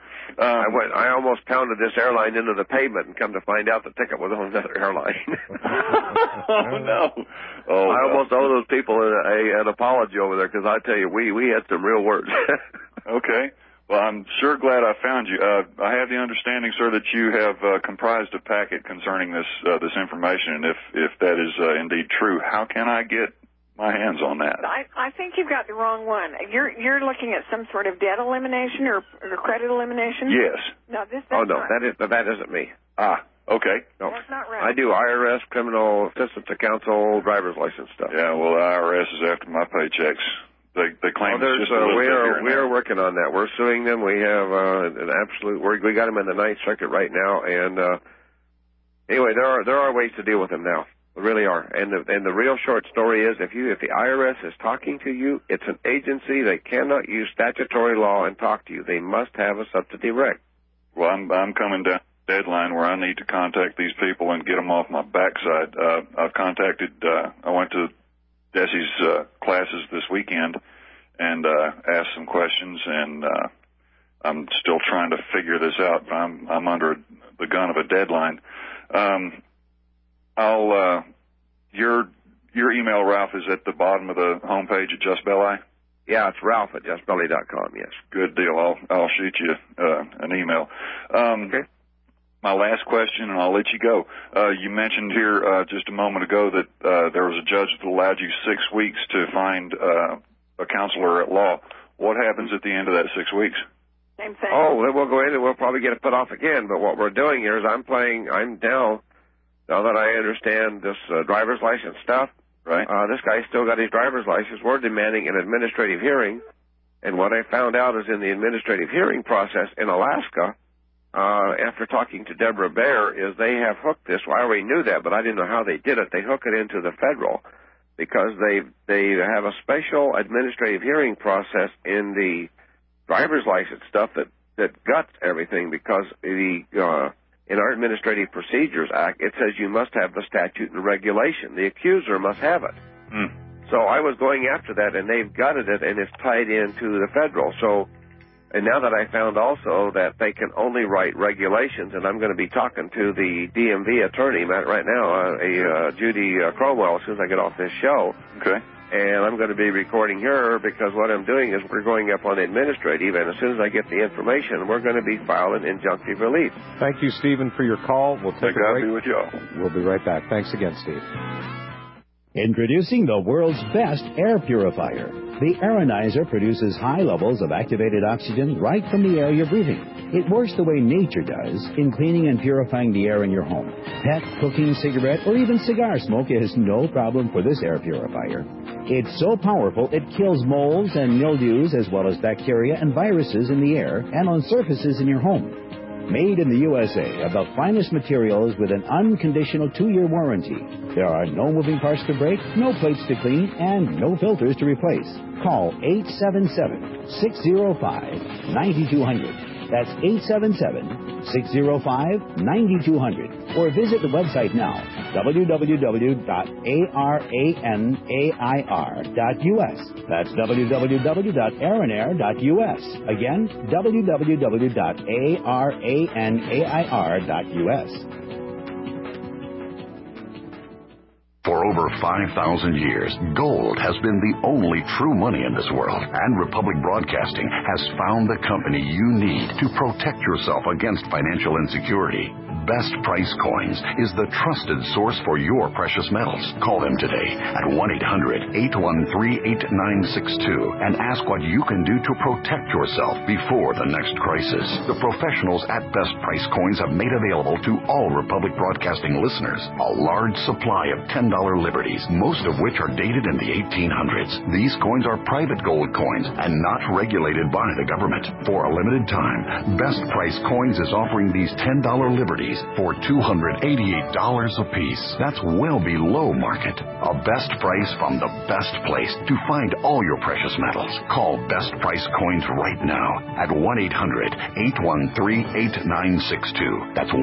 I almost pounded this airline into the pavement and come to find out the ticket was on another airline. Oh, no. I almost owe those people an apology over there, because I tell you, we had some real words. Okay. Well, I'm sure glad I found you. I have the understanding, sir, that you have comprised a packet concerning this information, and if that is indeed true, how can I get my hands on that? I think you've got the wrong one. You're looking at some sort of debt elimination or credit elimination? Yes. No, that's no, not. that isn't me. Okay. No. That's not right. I do IRS, criminal assistance to counsel, driver's license stuff. Yeah, well, the IRS is after my paychecks. They claim it's just a little bit here and we are working on that. We're suing them. We have an absolute. We got them in the Ninth Circuit right now, and anyway, there are ways to deal with them now. There really are. And the real short story is, if the IRS is talking to you, it's an agency. They cannot use statutory law and talk to you. They must have a subsidy rec. Well, I'm coming down deadline where I need to contact these people and get them off my backside. I've contacted, I went to Desi's classes this weekend and asked some questions, and I'm still trying to figure this out, but I'm under the gun of a deadline. Your email, Ralph, is at the bottom of the homepage at Just Belli? Yeah, it's Ralph at JustBelli.com, yes. Good deal. I'll shoot you an email. Okay. My last question, and I'll let you go. You mentioned here just a moment ago that there was a judge that allowed you 6 weeks to find a counselor at law. What happens at the end of that 6 weeks? Same thing. Oh, then we'll go in and we'll probably get it put off again. But what we're doing here is I'm now that I understand this driver's license stuff, right? This guy's still got his driver's license. We're demanding an administrative hearing. And what I found out is in the administrative hearing process in Alaska, after talking to Deborah Baer, is they have hooked this. Well, I already knew that, but I didn't know how they did it. They hook it into the federal because they have a special administrative hearing process in the driver's license stuff that guts everything, because in our Administrative Procedures Act, it says you must have the statute and regulation. The accuser must have it. So I was going after that, and they've gutted it, and it's tied into the federal. So, and now that I found also that they can only write regulations, and I'm going to be talking to the DMV attorney right now, Judy Cromwell, as soon as I get off this show. Okay. And I'm going to be recording her, because what I'm doing is we're going up on the administrative, and as soon as I get the information, we're going to be filing injunctive relief. Thank you, Stephen, for your call. We'll take a break. Be with y'all. We'll be right back. Thanks again, Steve. Introducing the world's best air purifier. The Aeronizer produces high levels of activated oxygen right from the air you're breathing. It works the way nature does in cleaning and purifying the air in your home. Pet, cooking, cigarette, or even cigar smoke is no problem for this air purifier. It's so powerful it kills molds and mildews as well as bacteria and viruses in the air and on surfaces in your home. Made in the USA of the finest materials with an unconditional 2-year warranty. There are no moving parts to break, no plates to clean, and no filters to replace. Call 877-605-9200. That's 877-605-9200. Or visit the website now, www.aranair.us. That's www.aranair.us. Again, www.aranair.us. For over 5,000 years, gold has been the only true money in this world, and Republic Broadcasting has found the company you need to protect yourself against financial insecurity. Best Price Coins is the trusted source for your precious metals. Call them today at 1-800-813-8962 and ask what you can do to protect yourself before the next crisis. The professionals at Best Price Coins have made available to all Republic Broadcasting listeners a large supply of $10 liberties, most of which are dated in the 1800s. These coins are private gold coins and not regulated by the government. For a limited time, Best Price Coins is offering these $10 liberties for $288 apiece. That's well below market. A best price from the best place to find all your precious metals. Call Best Price Coins right now at 1-800-813-8962. That's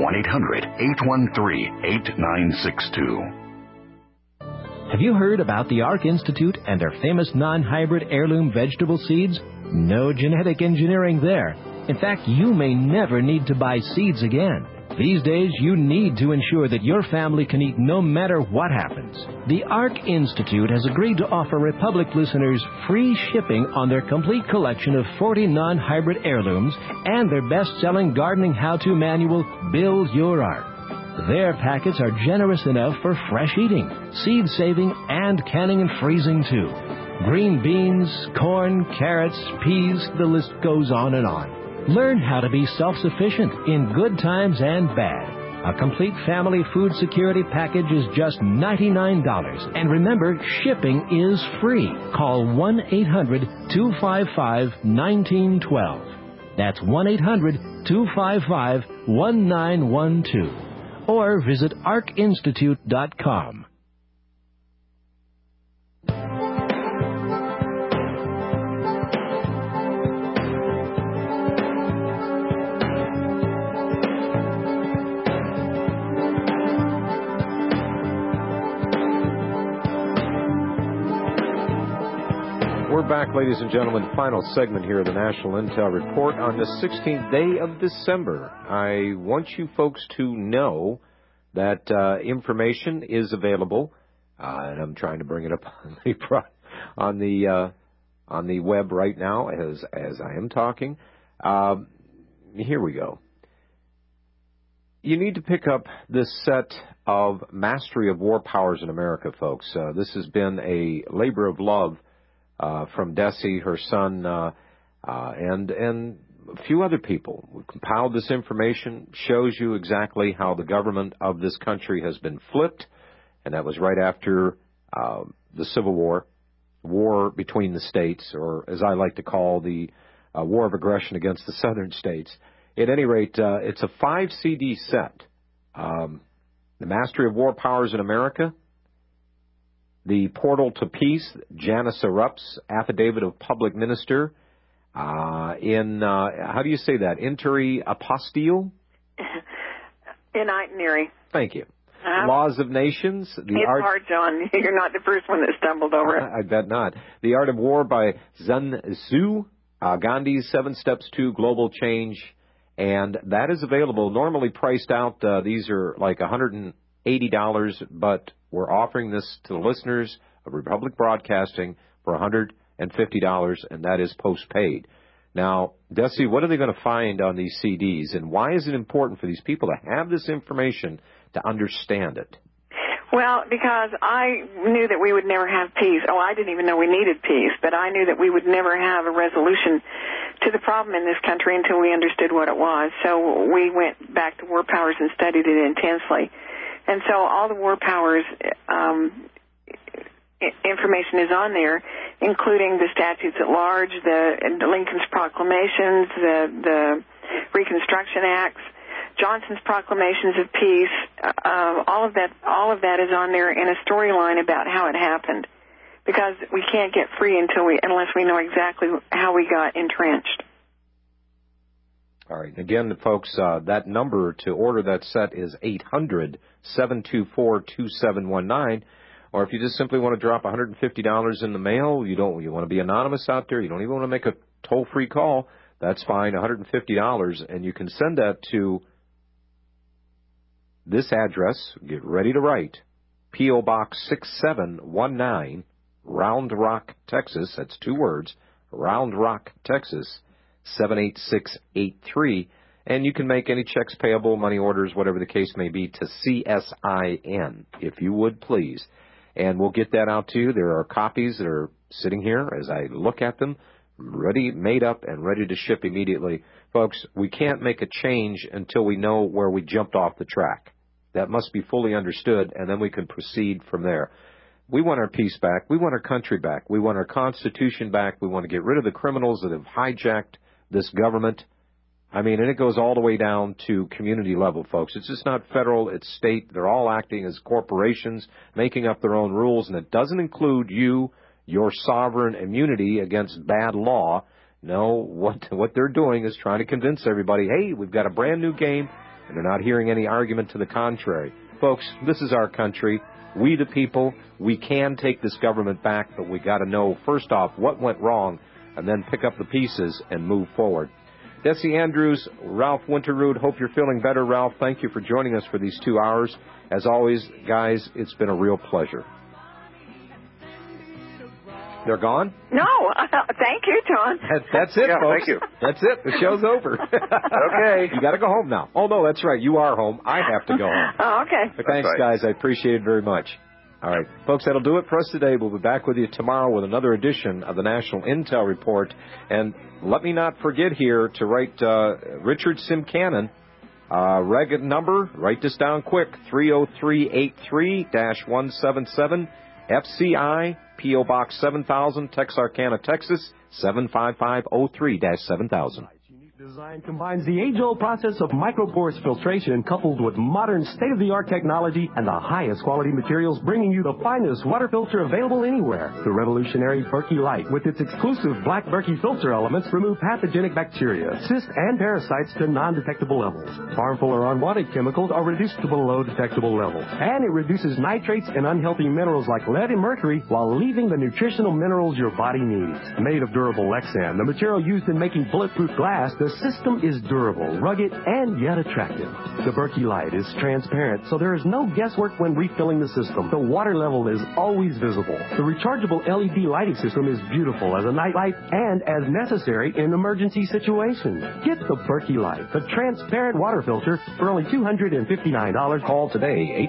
1-800-813-8962. Have you heard about the ARC Institute and their famous non-hybrid heirloom vegetable seeds? No genetic engineering there. In fact, you may never need to buy seeds again. These days, you need to ensure that your family can eat no matter what happens. The ARC Institute has agreed to offer Republic listeners free shipping on their complete collection of 40 non-hybrid heirlooms and their best-selling gardening how-to manual, Build Your Ark. Their packets are generous enough for fresh eating, seed saving, and canning and freezing too. Green beans, corn, carrots, peas, the list goes on and on. Learn how to be self-sufficient in good times and bad. A complete family food security package is just $99. And remember, shipping is free. Call 1-800-255-1912. That's 1-800-255-1912. Or visit arkinstitute.com. We're back, ladies and gentlemen. Final segment here of the National Intel Report on the 16th day of December. I want you folks to know that information is available, and I'm trying to bring it up on the web right now as I am talking. Here we go. You need to pick up this set of Mastery of War Powers in America, folks. This has been a labor of love from Desi, her son, and a few other people. We've compiled this information, shows you exactly how the government of this country has been flipped, and that was right after the Civil War between the states, or as I like to call the war of aggression against the southern states. At any rate, it's a 5-CD set. The Mastery of War Powers in America, The Portal to Peace, Janice Arup's Affidavit of Public Minister, how do you say that? Interi Apostille? In itinerary. Thank you. Laws of Nations. It's hard, John. You're not the first one that stumbled over it. I bet not. The Art of War by Sun Tzu, Gandhi's 7 Steps to Global Change, and that is available, normally priced out. These are like $180, but we're offering this to the listeners of Republic Broadcasting for $150, and that is postpaid. Now, Desi, what are they going to find on these CDs, and why is it important for these people to have this information to understand it? Well, because I knew that we would never have peace. Oh, I didn't even know we needed peace, but I knew that we would never have a resolution to the problem in this country until we understood what it was. So we went back to War Powers and studied it intensely. And so all the War Powers information is on there, including the statutes at large, the Lincoln's proclamations, the Reconstruction Acts, Johnson's proclamations of peace. All of that is on there in a storyline about how it happened, because we can't get free unless we know exactly how we got entrenched. All right. Again, folks, that number to order that set is 800-724-2719. Or if you just simply want to drop $150 in the mail, you want to be anonymous out there, you don't even want to make a toll-free call, that's fine, $150, and you can send that to this address. Get ready to write. P.O. Box 6719, Round Rock, Texas. That's 2 words. Round Rock, Texas, 78683. And you can make any checks payable, money orders, whatever the case may be, to CSIN, if you would, please. And we'll get that out to you. There are copies that are sitting here as I look at them, ready, made up, and ready to ship immediately. Folks, we can't make a change until we know where we jumped off the track. That must be fully understood, and then we can proceed from there. We want our peace back. We want our country back. We want our Constitution back. We want to get rid of the criminals that have hijacked this government. I mean, and it goes all the way down to community level, folks. It's just not federal, it's state. They're all acting as corporations, making up their own rules, and it doesn't include you, your sovereign immunity against bad law. No, what they're doing is trying to convince everybody, hey, we've got a brand new game, and they're not hearing any argument to the contrary. Folks, this is our country. We the people, we can take this government back, but we got to know, first off, what went wrong, and then pick up the pieces and move forward. Desi Andrews, Ralph Winterroot, hope you're feeling better, Ralph. Thank you for joining us for these 2 hours. As always, guys, it's been a real pleasure. They're gone? No, thank you, John. That's it, folks. Thank you. That's it. The show's over. Okay. You got to go home now. Oh, no, that's right. You are home. I have to go home. Oh, okay. But thanks, guys. I appreciate it very much. All right, folks, that'll do it for us today. We'll be back with you tomorrow with another edition of the National Intel Report. And let me not forget here to write Richard Simcannon, reg number, write this down quick, 30383-177, FCI, P.O. Box 7000, Texarkana, Texas, 75503-7000. design combines the age-old process of microporous filtration coupled with modern state-of-the-art technology and the highest quality materials, bringing you the finest water filter available anywhere. The revolutionary Berkey Light, with its exclusive black Berkey filter elements, remove pathogenic bacteria, cysts, and parasites to non-detectable levels. Harmful or unwanted chemicals are reduced to below detectable levels. And it reduces nitrates and unhealthy minerals like lead and mercury while leaving the nutritional minerals your body needs. Made of durable Lexan, the material used in making bulletproof glass, the system is durable, rugged, and yet attractive. The Berkey Light is transparent, so there is no guesswork when refilling the system. The water level is always visible. The rechargeable LED lighting system is beautiful as a night light and as necessary in emergency situations. Get the Berkey Light, the transparent water filter, for only $259. Call today,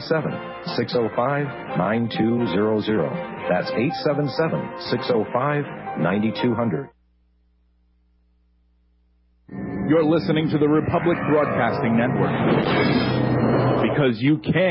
877-605-9200. That's 877-605-9200. You're listening to the Republic Broadcasting Network. Because you can.